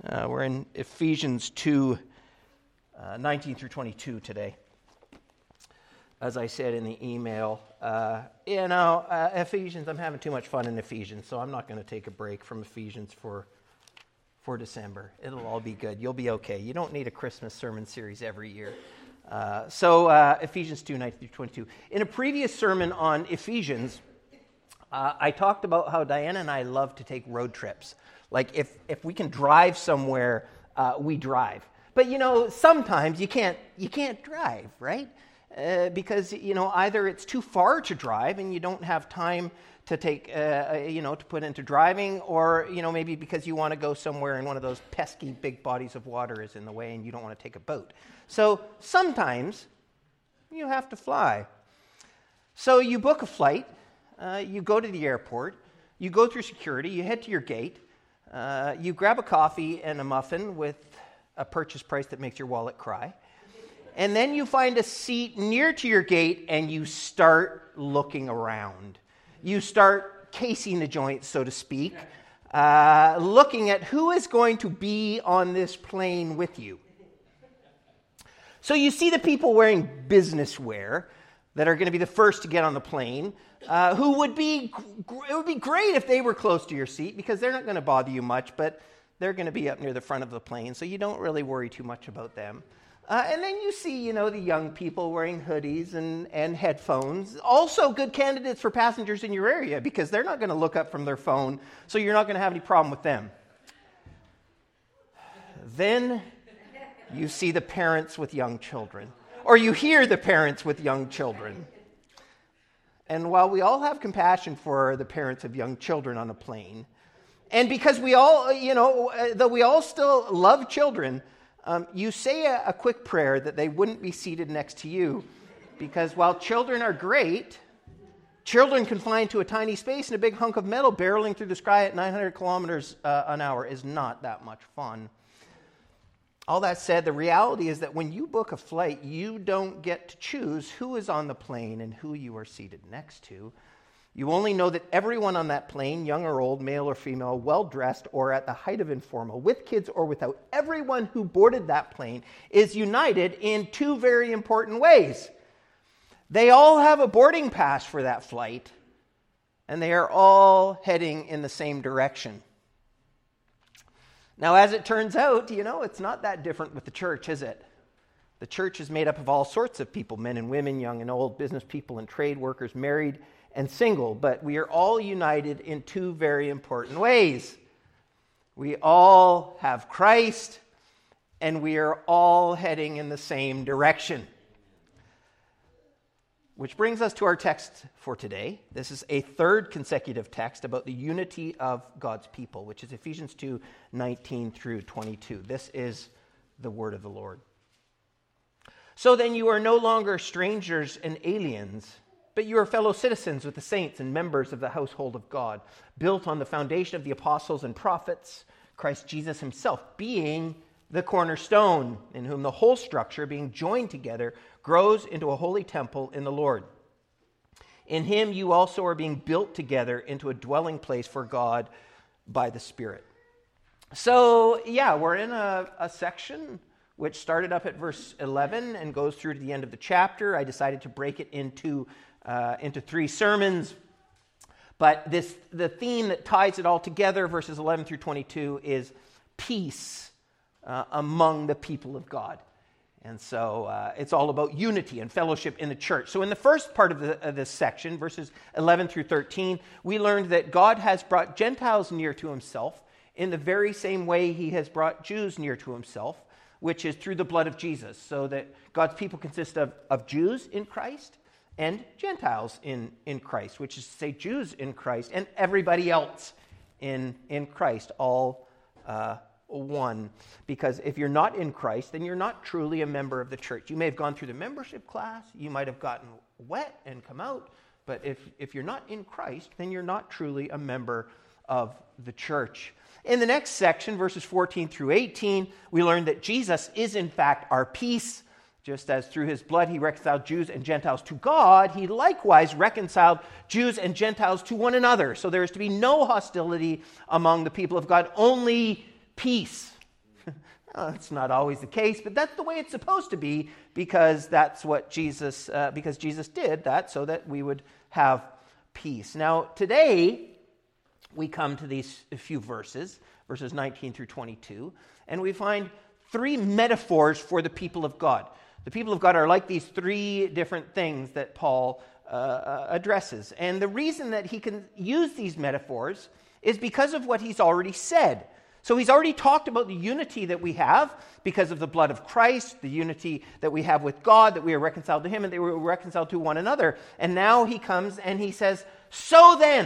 We're in Ephesians 2, 19 through 22 today. As I said in the email, Ephesians, I'm having too much fun in Ephesians, so I'm not going to take a break from Ephesians for December. It'll all be good. You'll be okay. You don't need a Christmas sermon series every year. Ephesians 2, 19 through 22. In a previous sermon on Ephesians, I talked about how Diana and I love to take road trips. Like if we can drive somewhere, we drive. But sometimes you can't drive, right? Because either it's too far to drive and you don't have time to take to put into driving, or maybe because you want to go somewhere and one of those pesky big bodies of water is in the way and you don't want to take a boat. So sometimes you have to fly. So you book a flight, you go to the airport, you go through security, you head to your gate. You grab a coffee and a muffin with a purchase price that makes your wallet cry. And then you find a seat near to your gate and you start looking around. You start casing the joint, so to speak, looking at who is going to be on this plane with you. So you see the people wearing business wear that are going to be the first to get on the plane. It would be great if they were close to your seat because they're not going to bother you much, but they're going to be up near the front of the plane, so you don't really worry too much about them. And then you see, the young people wearing hoodies and headphones. Also good candidates for passengers in your area because they're not going to look up from their phone, so you're not going to have any problem with them. Then you see the parents with young children, or you hear the parents with young children. And while we all have compassion for the parents of young children on a plane, and because we all, though we all still love children, you say a quick prayer that they wouldn't be seated next to you, because while children are great, children confined to a tiny space in a big hunk of metal barreling through the sky at 900 kilometers an hour is not that much fun. All that said, the reality is that when you book a flight, you don't get to choose who is on the plane and who you are seated next to. You only know that everyone on that plane, young or old, male or female, well-dressed or at the height of informal, with kids or without, everyone who boarded that plane is united in two very important ways. They all have a boarding pass for that flight, and they are all heading in the same direction. Now, as it turns out, it's not that different with the church, is it? The church is made up of all sorts of people, men and women, young and old, business people and trade workers, married and single, but we are all united in two very important ways. We all have Christ, and we are all heading in the same direction. Which brings us to our text for today. This is a third consecutive text about the unity of God's people, which is Ephesians 2, 19 through 22. This is the word of the Lord. So then you are no longer strangers and aliens, but you are fellow citizens with the saints and members of the household of God, built on the foundation of the apostles and prophets, Christ Jesus himself being the cornerstone, in whom the whole structure, being joined together, grows into a holy temple in the Lord. In him you also are being built together into a dwelling place for God by the Spirit. So, we're in a section which started up at verse 11 and goes through to the end of the chapter. I decided to break it into three sermons. But the theme that ties it all together, verses 11 through 22, is peace among the people of God. And so it's all about unity and fellowship in the church. So in the first part of this section, verses 11 through 13, we learned that God has brought Gentiles near to himself in the very same way he has brought Jews near to himself, which is through the blood of Jesus. So that God's people consist of Jews in Christ and Gentiles in Christ, which is to say Jews in Christ and everybody else in Christ, all one. Because if you're not in Christ, then you're not truly a member of the church. You may have gone through the membership class, you might have gotten wet and come out, but if you're not in Christ, then you're not truly a member of the church. In the next section, verses 14 through 18, we learn that Jesus is in fact our peace. Just as through his blood he reconciled Jews and Gentiles to God, he likewise reconciled Jews and Gentiles to one another. So there is to be no hostility among the people of God, only peace. It's not always the case, but that's the way it's supposed to be, because that's what Jesus did that so that we would have peace. Now, today, we come to these few verses 19 through 22, and we find three metaphors for the people of God. The people of God are like these three different things that Paul addresses. And the reason that he can use these metaphors is because of what he's already said. So he's already talked about the unity that we have because of the blood of Christ, the unity that we have with God, that we are reconciled to him and they were reconciled to one another. And now he comes and he says, so then.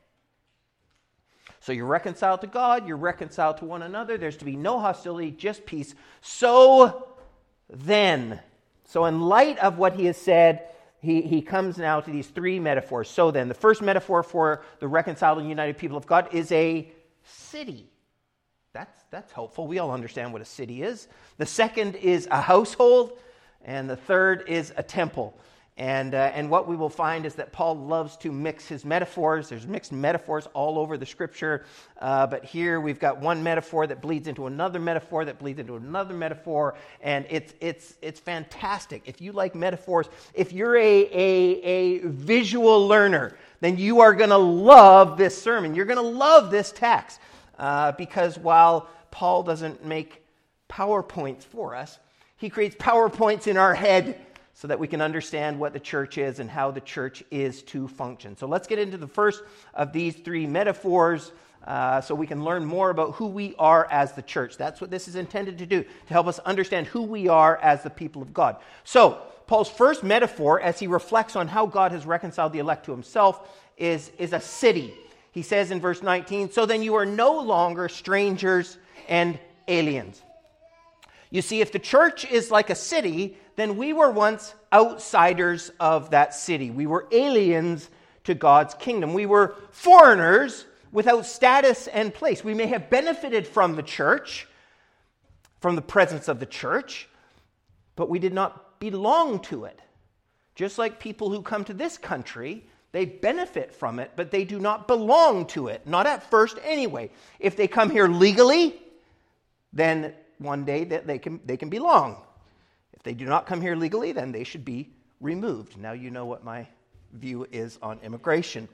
So you're reconciled to God, you're reconciled to one another, there's to be no hostility, just peace. So then. So in light of what he has said, he comes now to these three metaphors. So then, the first metaphor for the reconciled and united people of God is a city. That's helpful. We all understand what a city is. The second is a household, and the third is a temple. And what we will find is that Paul loves to mix his metaphors. There's mixed metaphors all over the Scripture, but here we've got one metaphor that bleeds into another metaphor that bleeds into another metaphor, and it's fantastic. If you like metaphors, if you're a visual learner, then you are going to love this sermon. You're going to love this text. Because while Paul doesn't make PowerPoints for us, he creates PowerPoints in our head so that we can understand what the church is and how the church is to function. So let's get into the first of these three metaphors so we can learn more about who we are as the church. That's what this is intended to do, to help us understand who we are as the people of God. So Paul's first metaphor, as he reflects on how God has reconciled the elect to himself, is a city. He says in verse 19, so then you are no longer strangers and aliens. You see, if the church is like a city, then we were once outsiders of that city. We were aliens to God's kingdom. We were foreigners without status and place. We may have benefited from the church, from the presence of the church, but we did not belong to it. Just like people who come to this country, they benefit from it, but they do not belong to it. Not at first anyway. If they come here legally, then one day that they can belong. If they do not come here legally, then they should be removed. Now you know what my view is on immigration.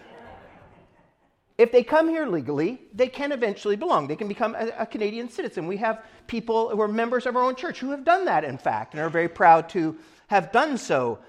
If they come here legally, they can eventually belong. They can become a Canadian citizen. We have people who are members of our own church who have done that, in fact, and are very proud to have done so.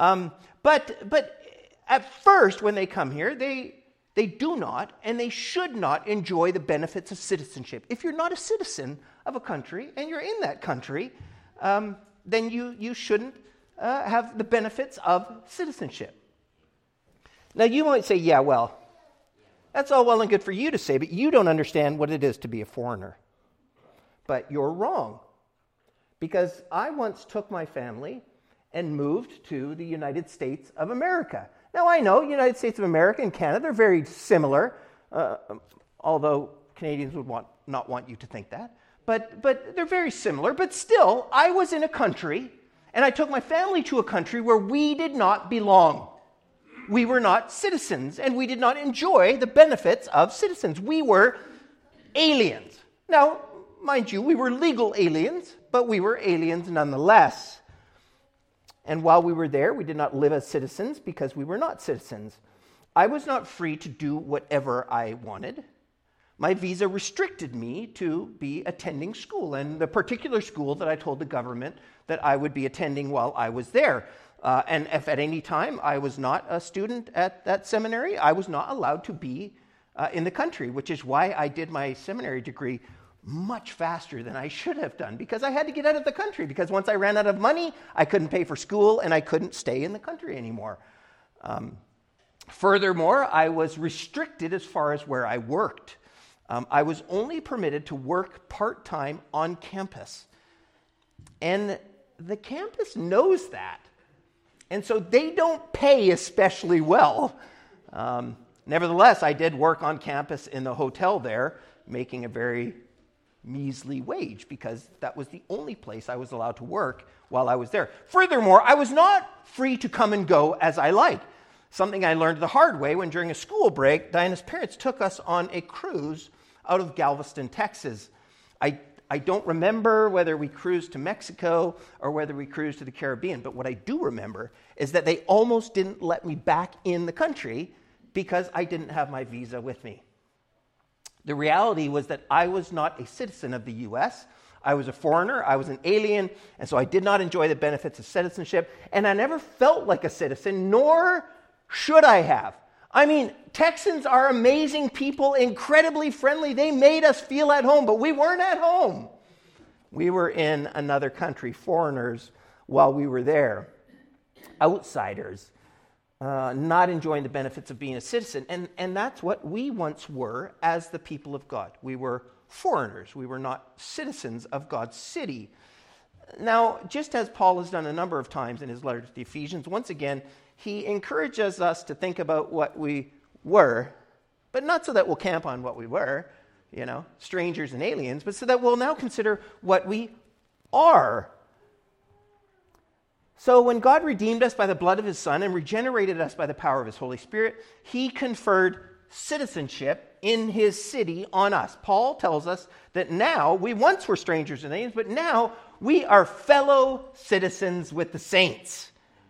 But at first, when they come here, they do not and they should not enjoy the benefits of citizenship. If you're not a citizen of a country and you're in that country, then you shouldn't have the benefits of citizenship. Now, you might say, yeah, well, that's all well and good for you to say, but you don't understand what it is to be a foreigner. But you're wrong. Because I once took my family and moved to the United States of America. Now, I know United States of America and Canada, they're very similar, although Canadians would not want you to think that. But they're very similar. But still, I was in a country, and I took my family to a country where we did not belong. We were not citizens, and we did not enjoy the benefits of citizens. We were aliens. Now, mind you, we were legal aliens, but we were aliens nonetheless. And while we were there, we did not live as citizens because we were not citizens. I was not free to do whatever I wanted. My visa restricted me to be attending school, and the particular school that I told the government that I would be attending while I was there. And if at any time I was not a student at that seminary, I was not allowed to be in the country, which is why I did my seminary degree much faster than I should have done, because I had to get out of the country, because once I ran out of money, I couldn't pay for school and I couldn't stay in the country anymore. Furthermore, I was restricted as far as where I worked. I was only permitted to work part-time on campus. And the campus knows that. And so they don't pay especially well. Nevertheless, I did work on campus in the hotel there, making a very measly wage, because that was the only place I was allowed to work while I was there. Furthermore, I was not free to come and go as I like. Something I learned the hard way when, during a school break, Diana's parents took us on a cruise out of Galveston, Texas. I I don't remember whether we cruised to Mexico or whether we cruised to the Caribbean, but what I do remember is that they almost didn't let me back in the country because I didn't have my visa with me. The reality was that I was not a citizen of the U.S., I was a foreigner, I was an alien, and so I did not enjoy the benefits of citizenship, and I never felt like a citizen, nor should I have. I mean, Texans are amazing people, incredibly friendly. They made us feel at home, but we weren't at home. We were in another country, foreigners, while we were there, outsiders, not enjoying the benefits of being a citizen. And that's what we once were as the people of God. We were foreigners. We were not citizens of God's city. Now, just as Paul has done a number of times in his letter to the Ephesians, once again, he encourages us to think about what we were, but not so that we'll camp on what we were, strangers and aliens, but so that we'll now consider what we are. So when God redeemed us by the blood of his Son and regenerated us by the power of his Holy Spirit, he conferred citizenship in his city on us. Paul tells us that now, we once were strangers and aliens, but now we are fellow citizens with the saints.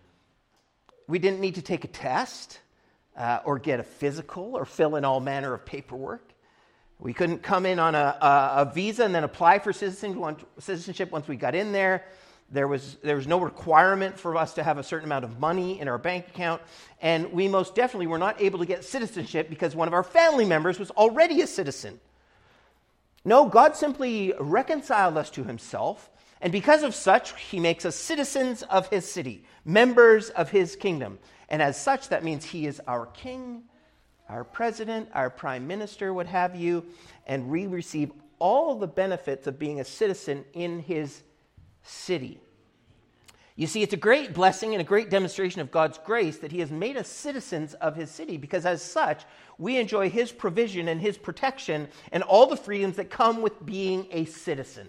We didn't need to take a test or get a physical or fill in all manner of paperwork. We couldn't come in on a visa and then apply for citizenship once we got in there. There was no requirement for us to have a certain amount of money in our bank account. And we most definitely were not able to get citizenship because one of our family members was already a citizen. No, God simply reconciled us to himself. And because of such, he makes us citizens of his city, members of his kingdom. And as such, that means he is our king, our president, our prime minister, what have you. And we receive all the benefits of being a citizen in his city. You see, it's a great blessing and a great demonstration of God's grace that he has made us citizens of his city, because as such, we enjoy his provision and his protection and all the freedoms that come with being a citizen.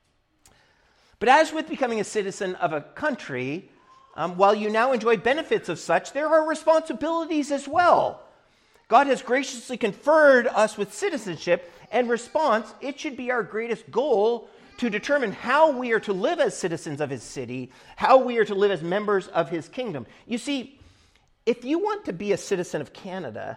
But as with becoming a citizen of a country, while you now enjoy benefits of such, there are responsibilities as well. God has graciously conferred us with citizenship, and response, it should be our greatest goal to determine how we are to live as citizens of his city, how we are to live as members of his kingdom. You see, if you want to be a citizen of Canada,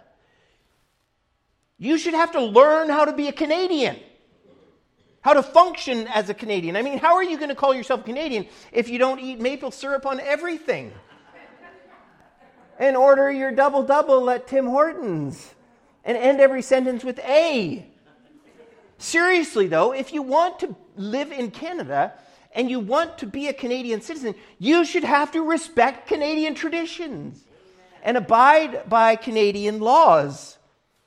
you should have to learn how to be a Canadian, how to function as a Canadian. I mean, how are you going to call yourself Canadian if you don't eat maple syrup on everything? And order your double-double at Tim Hortons and end every sentence with A. Seriously, though, if you want to live in Canada and you want to be a Canadian citizen, you should have to respect Canadian traditions and abide by Canadian laws.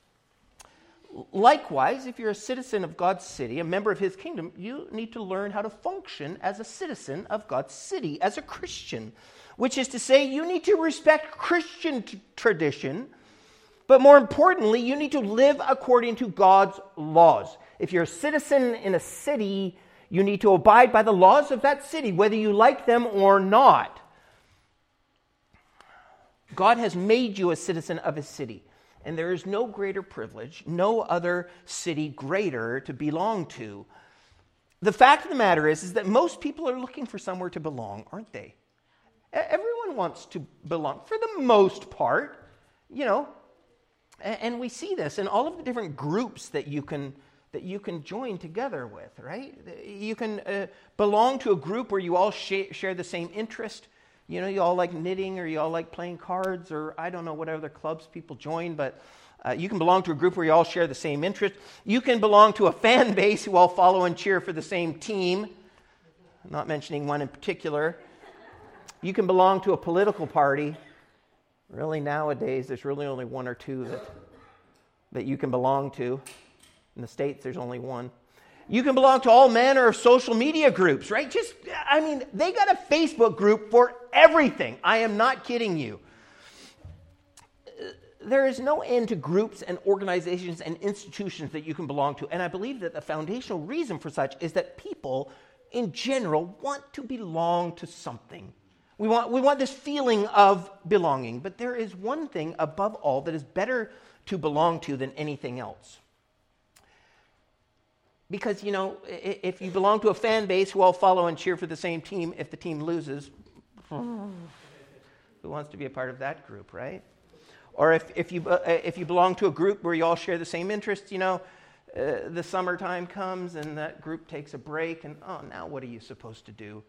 Likewise, if you're a citizen of God's city, a member of his kingdom, you need to learn how to function as a citizen of God's city, as a Christian, which is to say you need to respect Christian tradition, but more importantly, you need to live according to God's laws. If you're a citizen in a city, you need to abide by the laws of that city, whether you like them or not. God has made you a citizen of his city, and there is no greater privilege, no other city greater to belong to. The fact of the matter is that most people are looking for somewhere to belong, aren't they? Everyone wants to belong, for the most part, and we see this in all of the different groups that you can join together with, right? You can belong to a group where you all share the same interest. You all like knitting, or you all like playing cards, or I don't know what other clubs people join, but you can belong to a group where you all share the same interest. You can belong to a fan base who all follow and cheer for the same team. I'm not mentioning one in particular. You can belong to a political party. Really, nowadays, there's really only one or two that you can belong to. In the States, there's only one. You can belong to all manner of social media groups, right? They got a Facebook group for everything. I am not kidding you. There is no end to groups and organizations and institutions that you can belong to. And I believe that the foundational reason for such is that people, in general, want to belong to something. We want this feeling of belonging. But there is one thing above all that is better to belong to than anything else. Because, if you belong to a fan base who all follow and cheer for the same team, if the team loses, who wants to be a part of that group, right? Or if you belong to a group where you all share the same interests, the summertime comes and that group takes a break, and now what are you supposed to do?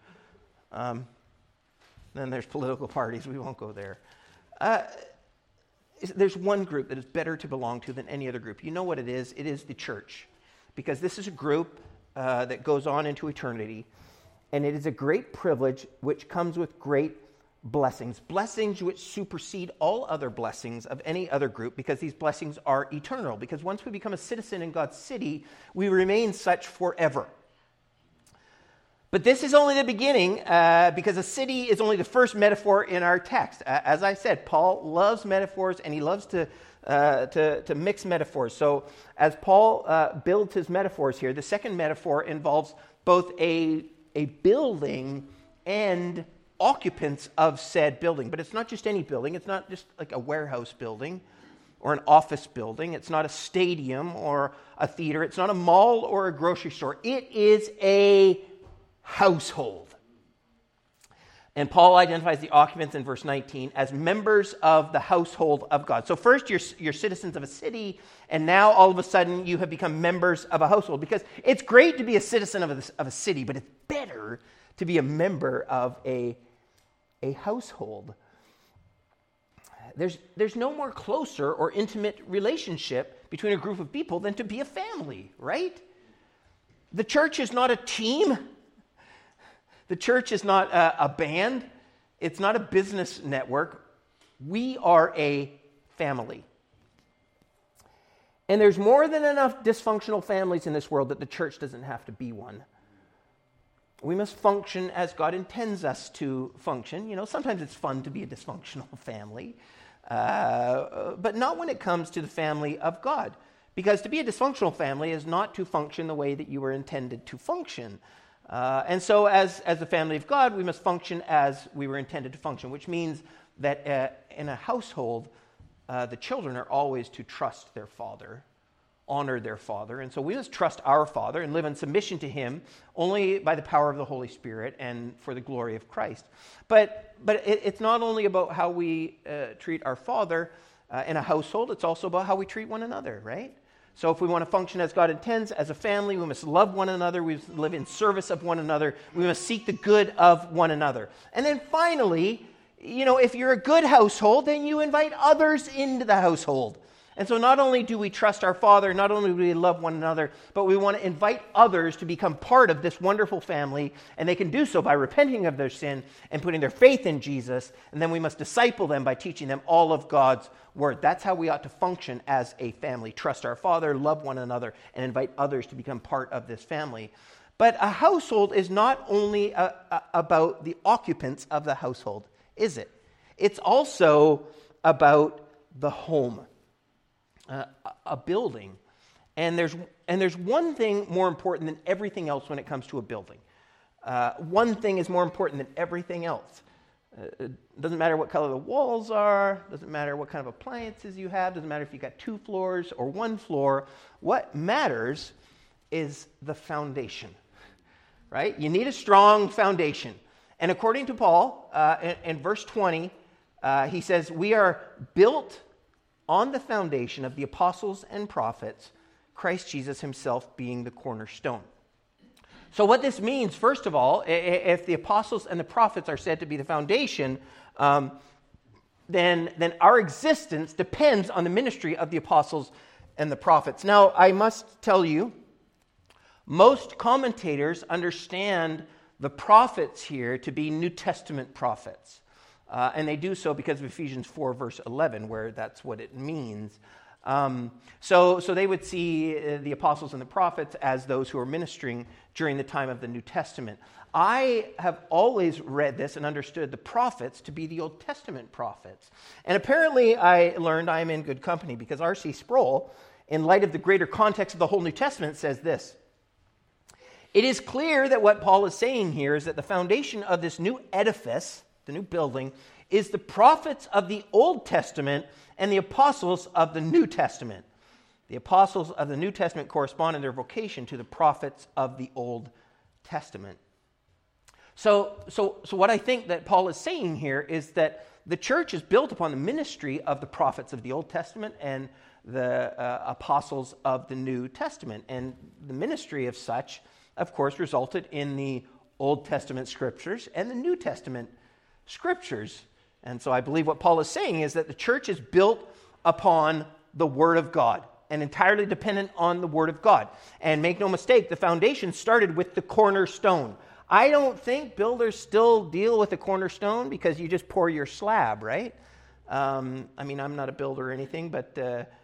Then there's political parties. We won't go there. There's one group that is better to belong to than any other group. You know what it is? It is the church. Because this is a group that goes on into eternity, and it is a great privilege which comes with great blessings. Blessings which supersede all other blessings of any other group, because these blessings are eternal. Because once we become a citizen in God's city, we remain such forever. But this is only the beginning, because a city is only the first metaphor in our text. As I said, Paul loves metaphors, and he loves to mix metaphors. So as Paul builds his metaphors here, the second metaphor involves both a building and occupants of said building. But it's not just any building. It's not just like a warehouse building or an office building. It's not a stadium or a theater. It's not a mall or a grocery store. It is a household. And Paul identifies the occupants in verse 19 as members of the household of God. So first you're citizens of a city, and now all of a sudden you have become members of a household. Because it's great to be a citizen of a city, but it's better to be a member of a household. There's no more closer or intimate relationship between a group of people than to be a family, right? The church is not a team. The church is not a band. It's not a business network. We are a family. And there's more than enough dysfunctional families in this world that the church doesn't have to be one. We must function as God intends us to function. Sometimes it's fun to be a dysfunctional family, but not when it comes to the family of God. Because to be a dysfunctional family is not to function the way that you were intended to function. And so as the family of God, we must function as we were intended to function, which means that in a household, the children are always to trust their father, honor their father. And so we must trust our Father and live in submission to him only by the power of the Holy Spirit and for the glory of Christ. But it's not only about how we treat our Father in a household, it's also about how we treat one another, right? So if we want to function as God intends, as a family, we must love one another, we must live in service of one another, we must seek the good of one another. And then finally, if you're a good household, then you invite others into the household. And so not only do we trust our Father, not only do we love one another, but we want to invite others to become part of this wonderful family, and they can do so by repenting of their sin and putting their faith in Jesus, and then we must disciple them by teaching them all of God's Word. That's how we ought to function as a family. Trust our Father, love one another, and invite others to become part of this family. But a household is not only about the occupants of the household, is it? It's also about the home. A building. And there's one thing more important than everything else when it comes to a building. One thing is more important than everything else. It doesn't matter what color the walls are, doesn't matter what kind of appliances you have, doesn't matter if you've got 2 floors or 1 floor. What matters is the foundation, right? You need a strong foundation. And according to Paul, in verse 20, he says, we are built on the foundation of the apostles and prophets, Christ Jesus himself being the cornerstone. So what this means, first of all, if the apostles and the prophets are said to be the foundation, then our existence depends on the ministry of the apostles and the prophets. Now, I must tell you, most commentators understand the prophets here to be New Testament prophets. And they do so because of Ephesians 4, verse 11, where that's what it means. So they would see the apostles and the prophets as those who are ministering during the time of the New Testament. I have always read this and understood the prophets to be the Old Testament prophets. And apparently I learned I am in good company, because R.C. Sproul, in light of the greater context of the whole New Testament, says this: it is clear that what Paul is saying here is that the foundation of this new edifice, the new building, is the prophets of the Old Testament and the apostles of the New Testament. The apostles of the New Testament correspond in their vocation to the prophets of the Old Testament. So what I think that Paul is saying here is that the church is built upon the ministry of the prophets of the Old Testament and the apostles of the New Testament. And the ministry of such, of course, resulted in the Old Testament scriptures and the New Testament scriptures. And so I believe what Paul is saying is that the church is built upon the Word of God and entirely dependent on the Word of God. And make no mistake, the foundation started with the cornerstone. I don't think builders still deal with the cornerstone because you just pour your slab, right? I'm not a builder or anything, but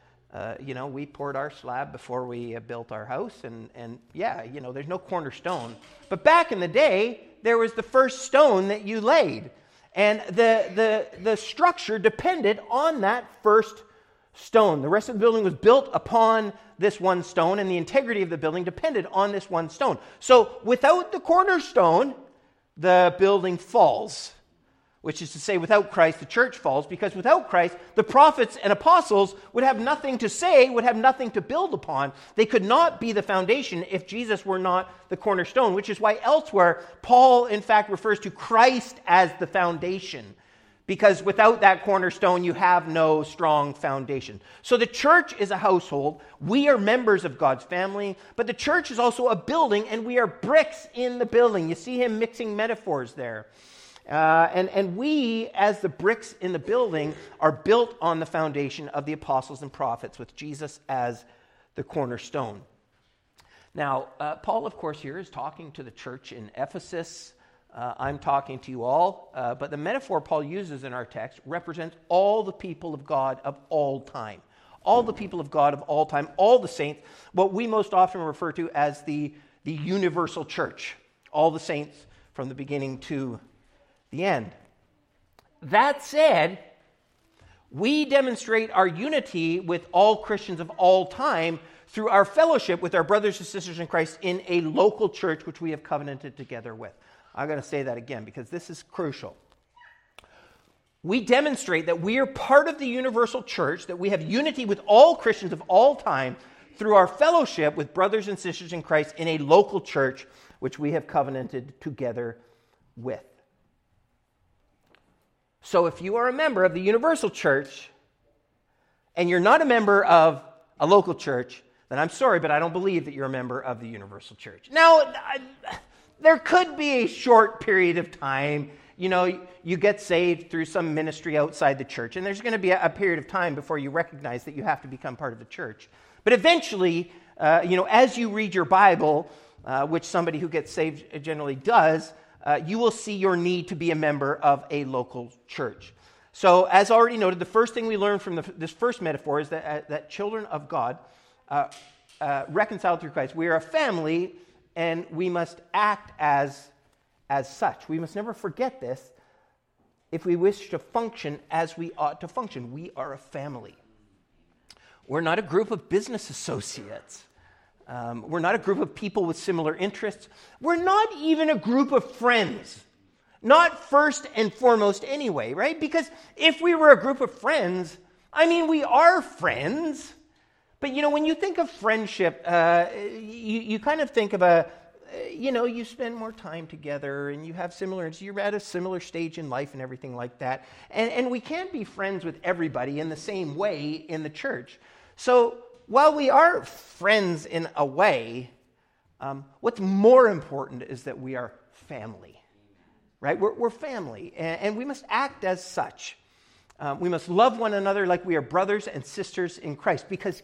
we poured our slab before we built our house, and there's no cornerstone. But back in the day, there was the first stone that you laid, and the structure depended on that first stone. The rest of the building was built upon this one stone, and the integrity of the building depended on this one stone. So without the cornerstone, the building falls. Which is to say, without Christ, the church falls, because without Christ, the prophets and apostles would have nothing to say, would have nothing to build upon. They could not be the foundation if Jesus were not the cornerstone, which is why elsewhere, Paul, in fact, refers to Christ as the foundation. Because without that cornerstone, you have no strong foundation. So the church is a household. We are members of God's family, but the church is also a building, and we are bricks in the building. You see him mixing metaphors there. And we, as the bricks in the building, are built on the foundation of the apostles and prophets with Jesus as the cornerstone. Now, Paul, of course, here is talking to the church in Ephesus. I'm talking to you all, but the metaphor Paul uses in our text represents all the people of God of all time. All the people of God of all time, all the saints, what we most often refer to as the universal church. All the saints from the beginning to the end. That said, we demonstrate our unity with all Christians of all time through our fellowship with our brothers and sisters in Christ in a local church which we have covenanted together with. I'm going to say that again because this is crucial. We demonstrate that we are part of the universal church, that we have unity with all Christians of all time through our fellowship with brothers and sisters in Christ in a local church which we have covenanted together with. So if you are a member of the universal church and you're not a member of a local church, then I'm sorry, but I don't believe that you're a member of the universal church. Now, there could be a short period of time, you get saved through some ministry outside the church, and there's going to be a period of time before you recognize that you have to become part of the church. But eventually, as you read your Bible, which somebody who gets saved generally does, you will see your need to be a member of a local church. So, as already noted, the first thing we learn from this first metaphor is that children of God, reconciled through Christ, we are a family, and we must act as such. We must never forget this if we wish to function as we ought to function. We are a family. We're not a group of business associates. We're not a group of people with similar interests. We're not even a group of friends. Not first and foremost anyway, right? Because if we were a group of friends, we are friends. But, when you think of friendship, you kind of think of you spend more time together and you have similar interests. You're at a similar stage in life and everything like that. And we can't be friends with everybody in the same way in the church. So, while we are friends in a way, what's more important is that we are family, right? We're family, and we must act as such. We must love one another like we are brothers and sisters in Christ, because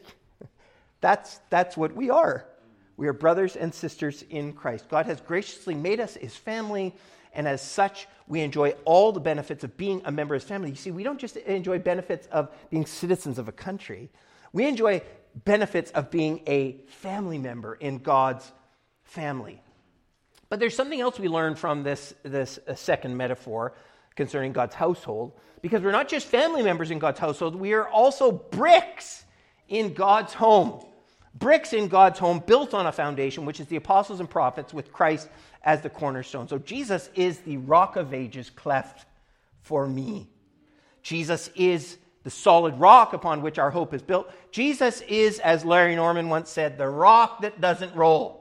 that's what we are. We are brothers and sisters in Christ. God has graciously made us his family, and as such, we enjoy all the benefits of being a member of his family. You see, we don't just enjoy benefits of being citizens of a country. We enjoy benefits of being a family member in God's family. But there's something else we learn from this second metaphor concerning God's household, because we're not just family members in God's household, we are also bricks in God's home. Bricks in God's home built on a foundation, which is the apostles and prophets with Christ as the cornerstone. So Jesus is the rock of ages cleft for me. Jesus is the solid rock upon which our hope is built. Jesus is, as Larry Norman once said, the rock that doesn't roll.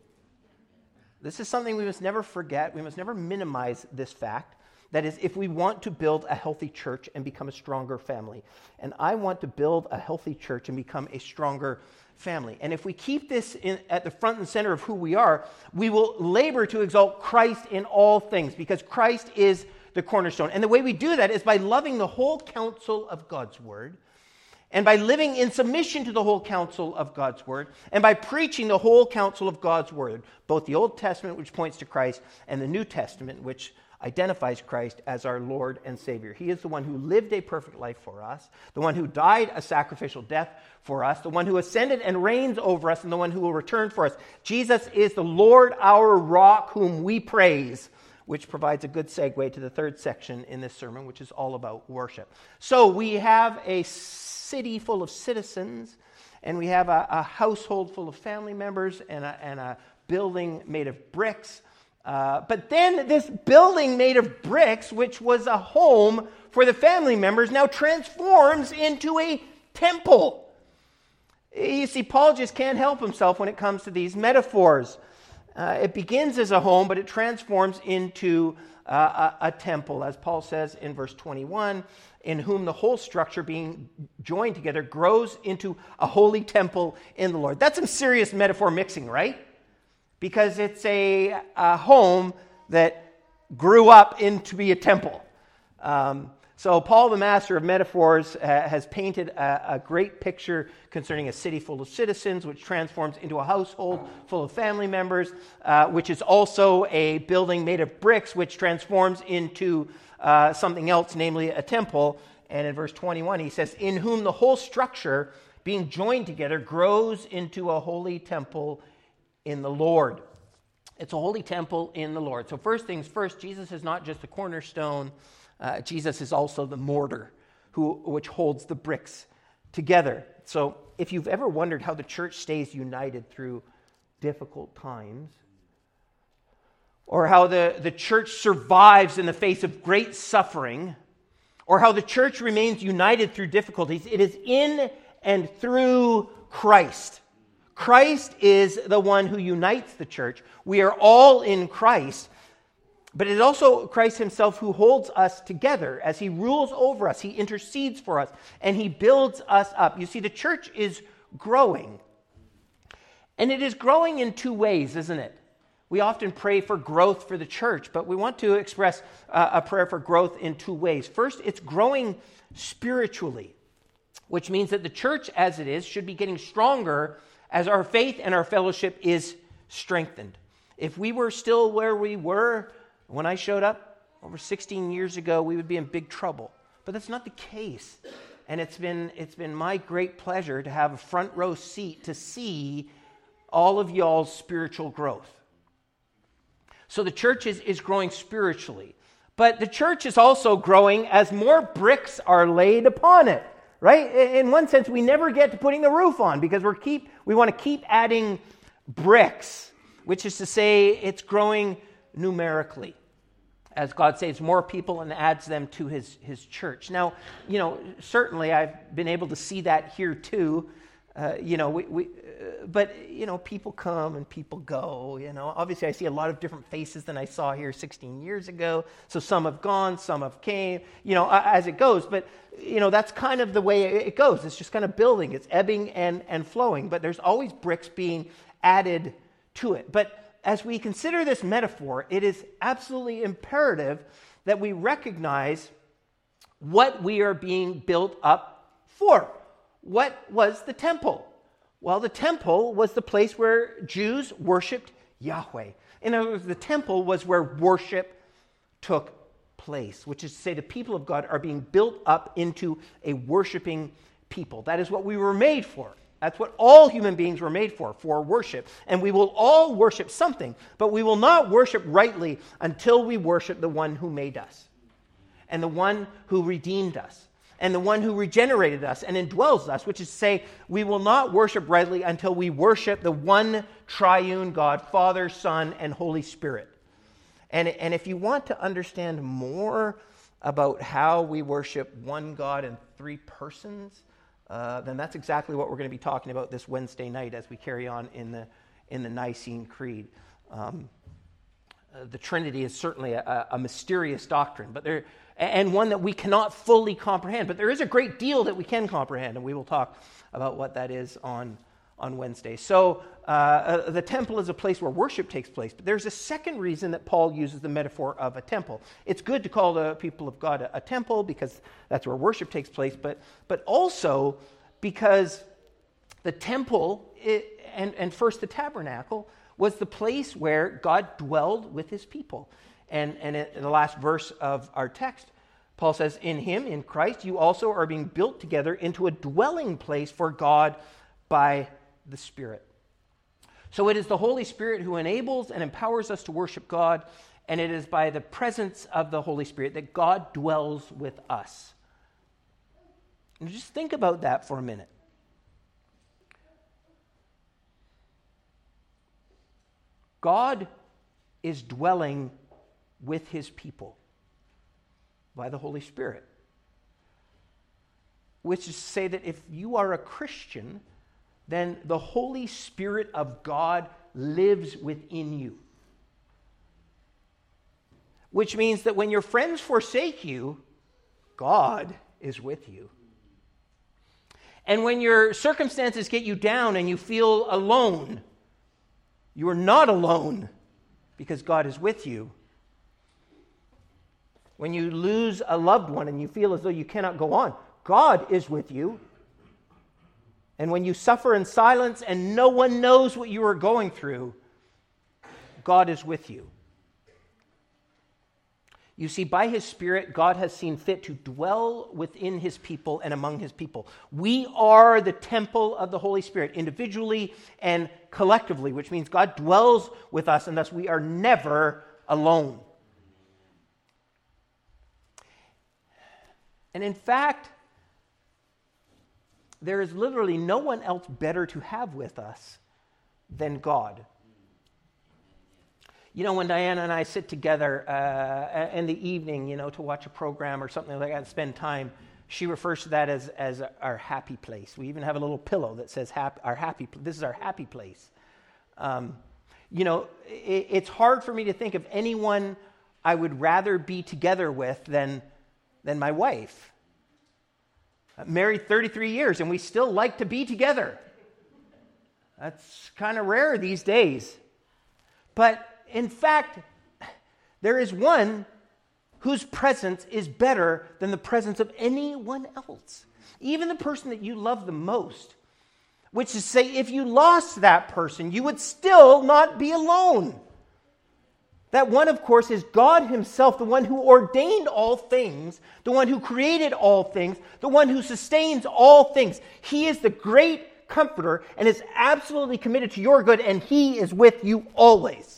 This is something we must never forget. We must never minimize this fact. That is, if we want to build a healthy church and become a stronger family. And I want to build a healthy church and become a stronger family. And if we keep this at the front and center of who we are, we will labor to exalt Christ in all things, because Christ is the cornerstone. And the way we do that is by loving the whole counsel of God's word, and by living in submission to the whole counsel of God's word, and by preaching the whole counsel of God's word, both the Old Testament, which points to Christ, and the New Testament, which identifies Christ as our Lord and Savior. He is the one who lived a perfect life for us, the one who died a sacrificial death for us, the one who ascended and reigns over us, and the one who will return for us. Jesus is the Lord, our rock, whom we praise, which provides a good segue to the third section in this sermon, which is all about worship. So we have a city full of citizens, and we have a household full of family members, and a building made of bricks. But then this building made of bricks, which was a home for the family members, now transforms into a temple. You see, Paul just can't help himself when it comes to these metaphors. It begins as a home, but it transforms into a temple, as Paul says in verse 21, in whom the whole structure being joined together grows into a holy temple in the Lord. That's some serious metaphor mixing, right? Because it's a home that grew up into be a temple. So Paul, the master of metaphors, has painted a great picture concerning a city full of citizens, which transforms into a household full of family members, which is also a building made of bricks, which transforms into something else, namely a temple. And in verse 21, he says, in whom the whole structure, being joined together, grows into a holy temple in the Lord. It's a holy temple in the Lord. So first things first, Jesus is not just the cornerstone. Jesus is also the mortar which holds the bricks together. So if you've ever wondered how the church stays united through difficult times, or how the church survives in the face of great suffering, or how the church remains united through difficulties, it is in and through Christ. Christ is the one who unites the church. We are all in Christ, but it is also Christ himself who holds us together as he rules over us. He intercedes for us, and he builds us up. You see, the church is growing, and it is growing in two ways, isn't it? We often pray for growth for the church, but we want to express a prayer for growth in two ways. First, it's growing spiritually, which means that the church as it is should be getting stronger as our faith and our fellowship is strengthened. If we were still where we were when I showed up over 16 years ago, we would be in big trouble. But that's not the case. And it's been my great pleasure to have a front row seat to see all of y'all's spiritual growth. So the church is growing spiritually. But the church is also growing as more bricks are laid upon it. Right? In one sense, we never get to putting the roof on because we want to keep adding bricks, which is to say it's growing numerically as God saves more people and adds them to his church. Now, certainly I've been able to see that here too. But people come and people go. Obviously I see a lot of different faces than I saw here 16 years ago. So some have gone, some have came, as it goes. But, that's kind of the way it goes. It's just kind of building. It's ebbing and flowing. But there's always bricks being added to it. But as we consider this metaphor, it is absolutely imperative that we recognize what we are being built up for. What was the temple? Well, the temple was the place where Jews worshipped Yahweh. In other words, the temple was where worship took place, which is to say the people of God are being built up into a worshiping people. That is what we were made for. That's what all human beings were made for worship. And we will all worship something, but we will not worship rightly until we worship the one who made us, and the one who redeemed us, and the one who regenerated us and indwells us, which is to say, we will not worship rightly until we worship the one triune God, Father, Son, and Holy Spirit. And if you want to understand more about how we worship one God in three persons, then that's exactly what we're going to be talking about this Wednesday night as we carry on in the Nicene Creed. The Trinity is certainly a mysterious doctrine, and one that we cannot fully comprehend. But there is a great deal that we can comprehend, and we will talk about what that is on Wednesday. So the temple is a place where worship takes place. But there's a second reason that Paul uses the metaphor of a temple. It's good to call the people of God a temple because that's where worship takes place, but also because the temple and first the tabernacle was the place where God dwelled with his people. And in the last verse of our text, Paul says, in him, in Christ, you also are being built together into a dwelling place for God by the Spirit. So it is the Holy Spirit who enables and empowers us to worship God, and it is by the presence of the Holy Spirit that God dwells with us. And just think about that for a minute. God is dwelling with his people by the Holy Spirit. Which is to say that if you are a Christian, then the Holy Spirit of God lives within you. Which means that when your friends forsake you, God is with you. And when your circumstances get you down and you feel alone, you are not alone because God is with you. When you lose a loved one and you feel as though you cannot go on, God is with you. And when you suffer in silence and no one knows what you are going through, God is with you. You see, by his Spirit, God has seen fit to dwell within his people and among his people. We are the temple of the Holy Spirit, individually and collectively, which means God dwells with us, and thus we are never alone. And in fact, there is literally no one else better to have with us than God. You know, when Diana and I sit together in the evening, to watch a program or something like that and spend time, she refers to that as our happy place. We even have a little pillow that says this is our happy place. It's hard for me to think of anyone I would rather be together with than my wife. I'm married 33 years and we still like to be together. That's kind of rare these days. But in fact, there is one whose presence is better than the presence of anyone else. Even the person that you love the most. Which is to say, if you lost that person, you would still not be alone. That one, of course, is God himself, the one who ordained all things, the one who created all things, the one who sustains all things. He is the great comforter and is absolutely committed to your good, and he is with you always.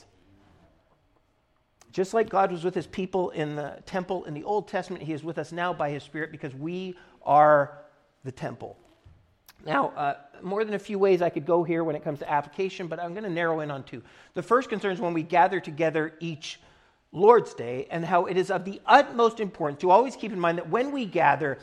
Just like God was with his people in the temple in the Old Testament, he is with us now by his Spirit because we are the temple. Now, more than a few ways I could go here when it comes to application, but I'm going to narrow in on two. The first concerns when we gather together each Lord's Day and how it is of the utmost importance to always keep in mind that when we gather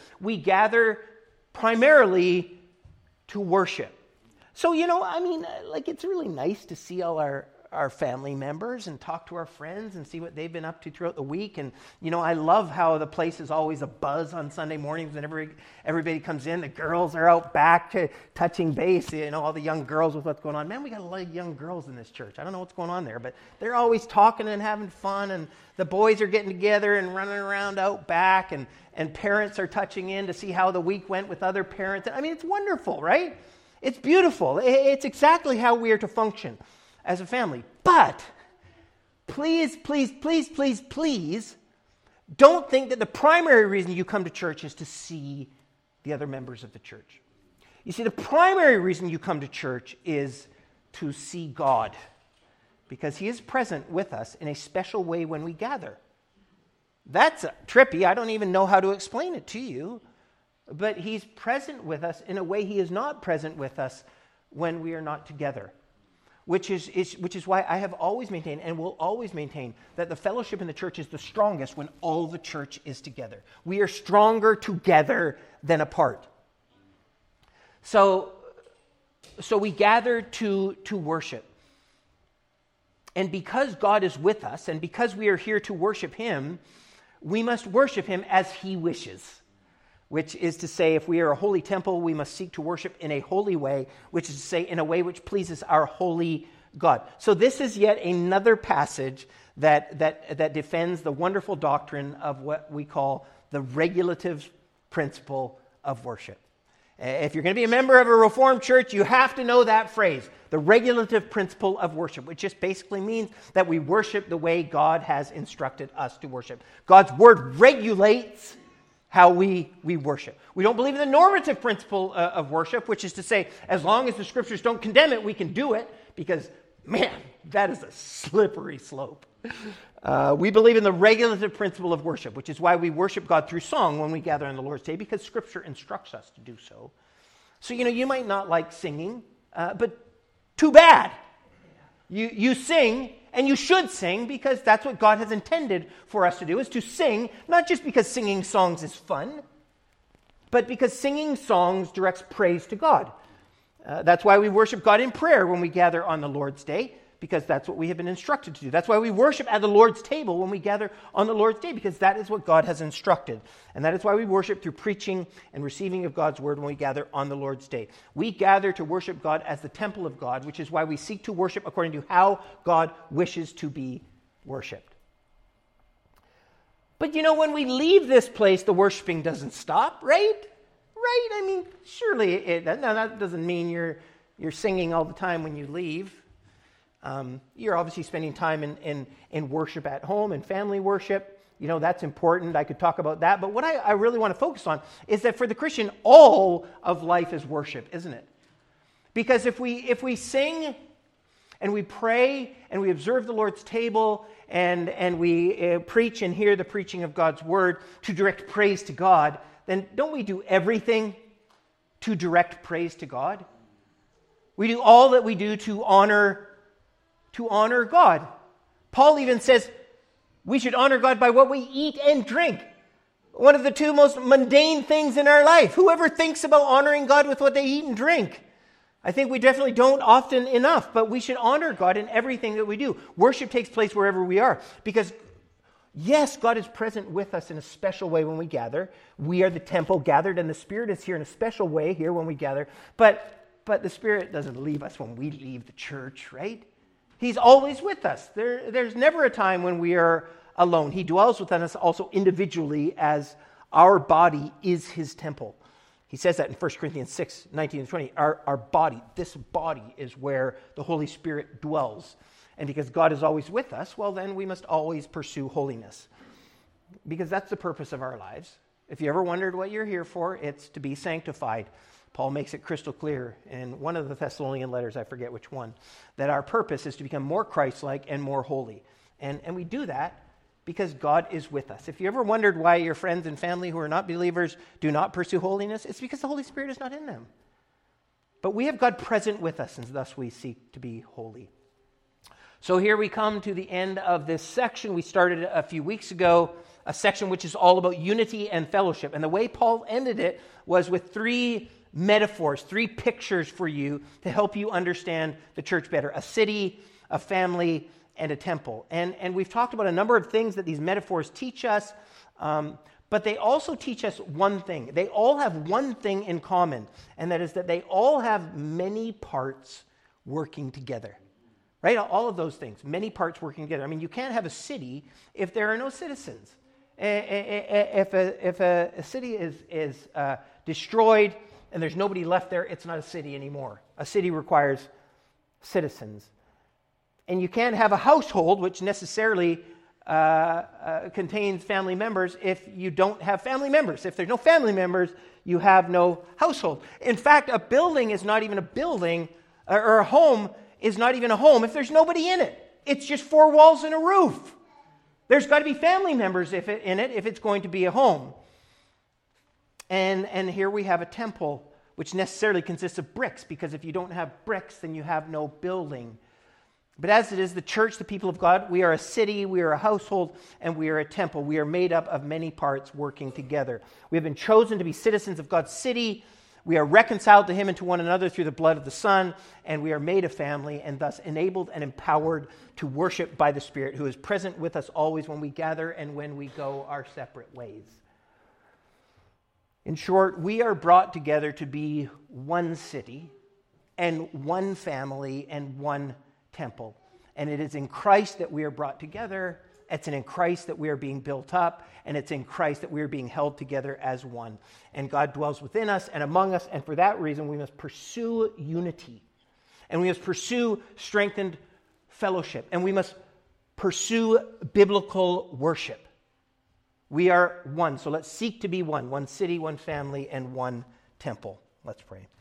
primarily to worship. So, it's really nice to see all our family members and talk to our friends and see what they've been up to throughout the week. And, I love how the place is always a buzz on Sunday mornings when everybody comes in. The girls are out back touching base, all the young girls with what's going on. Man, we got a lot of young girls in this church. I don't know what's going on there, but they're always talking and having fun, and the boys are getting together and running around out back, and parents are touching in to see how the week went with other parents. It's wonderful, right? It's beautiful. It's exactly how we are to function as a family. But please, please, please, please, please don't think that the primary reason you come to church is to see the other members of the church. You see, the primary reason you come to church is to see God, because he is present with us in a special way when we gather. That's trippy. I don't even know how to explain it to you, but he's present with us in a way he is not present with us when we are not together. which is why I have always maintained and will always maintain that the fellowship in the church is the strongest when all the church is together. We are stronger together than apart. So we gather to worship. And because God is with us, and because we are here to worship him, we must worship him as he wishes. Which is to say, if we are a holy temple, we must seek to worship in a holy way, which is to say, in a way which pleases our holy God. So this is yet another passage that defends the wonderful doctrine of what we call the regulative principle of worship. If you're going to be a member of a Reformed church, you have to know that phrase, the regulative principle of worship, which just basically means that we worship the way God has instructed us to worship. God's word regulates how we worship. We don't believe in the normative principle of worship, which is to say, as long as the scriptures don't condemn it, we can do it, because, man, that is a slippery slope. We believe in the regulative principle of worship, which is why we worship God through song when we gather on the Lord's Day, because Scripture instructs us to do so. So, you might not like singing, but too bad. You sing, and you should sing, because that's what God has intended for us to do, is to sing, not just because singing songs is fun, but because singing songs directs praise to God. That's why we worship God in prayer when we gather on the Lord's Day, because that's what we have been instructed to do. That's why we worship at the Lord's table when we gather on the Lord's Day, because that is what God has instructed. And that is why we worship through preaching and receiving of God's word when we gather on the Lord's Day. We gather to worship God as the temple of God, which is why we seek to worship according to how God wishes to be worshiped. But when we leave this place, the worshiping doesn't stop, right? Right? I mean, surely now that doesn't mean you're singing all the time when you leave. You're obviously spending time in worship at home and family worship. That's important. I could talk about that. But what I really want to focus on is that for the Christian, all of life is worship, isn't it? Because if we sing and we pray and we observe the Lord's table and we preach and hear the preaching of God's word to direct praise to God, then don't we do everything to direct praise to God? We do all that we do to honor God. Paul even says we should honor God by what we eat and drink. One of the two most mundane things in our life. Whoever thinks about honoring God with what they eat and drink? I think we definitely don't often enough, but we should honor God in everything that we do. Worship takes place wherever we are, because yes, God is present with us in a special way when we gather. We are the temple gathered, and the Spirit is here in a special way here when we gather. But the Spirit doesn't leave us when we leave the church, right? He's always with us. There's never a time when we are alone. He dwells within us also individually, as our body is his temple. He says that in 1 Corinthians 6, 19 and 20. Our body, this body is where the Holy Spirit dwells. And because God is always with us, well, then we must always pursue holiness. Because that's the purpose of our lives. If you ever wondered what you're here for, it's to be sanctified. Paul makes it crystal clear in one of the Thessalonian letters, I forget which one, that our purpose is to become more Christ-like and more holy. And we do that because God is with us. If you ever wondered why your friends and family who are not believers do not pursue holiness, it's because the Holy Spirit is not in them. But we have God present with us, and thus we seek to be holy. So here we come to the end of this section. We started a few weeks ago, a section which is all about unity and fellowship. And the way Paul ended it was with three metaphors, three pictures for you to help you understand the church better. A city, a family, and a temple. And we've talked about a number of things that these metaphors teach us, but they also teach us one thing. They all have one thing in common, and that is that they all have many parts working together. Right? All of those things, many parts working together. I mean, you can't have a city if there are no citizens. If a city is destroyed and there's nobody left there, it's not a city anymore. A city requires citizens. And you can't have a household which necessarily contains family members if you don't have family members. If there's no family members, you have no household. In fact, a building is not even a building, or a home is not even a home if there's nobody in it. It's just four walls and a roof. There's got to be family members in it if it's going to be a home. And here we have a temple which necessarily consists of bricks, because if you don't have bricks, then you have no building. But as it is, the church, the people of God, we are a city, we are a household, and we are a temple. We are made up of many parts working together. We have been chosen to be citizens of God's city. We are reconciled to him and to one another through the blood of the Son, and we are made a family and thus enabled and empowered to worship by the Spirit, who is present with us always when we gather and when we go our separate ways. In short, we are brought together to be one city and one family and one temple. And it is in Christ that we are brought together. It's in Christ that we are being built up, and it's in Christ that we are being held together as one. And God dwells within us and among us, and for that reason we must pursue unity. And we must pursue strengthened fellowship. And we must pursue biblical worship. We are one, so let's seek to be one. One city, one family, and one temple. Let's pray.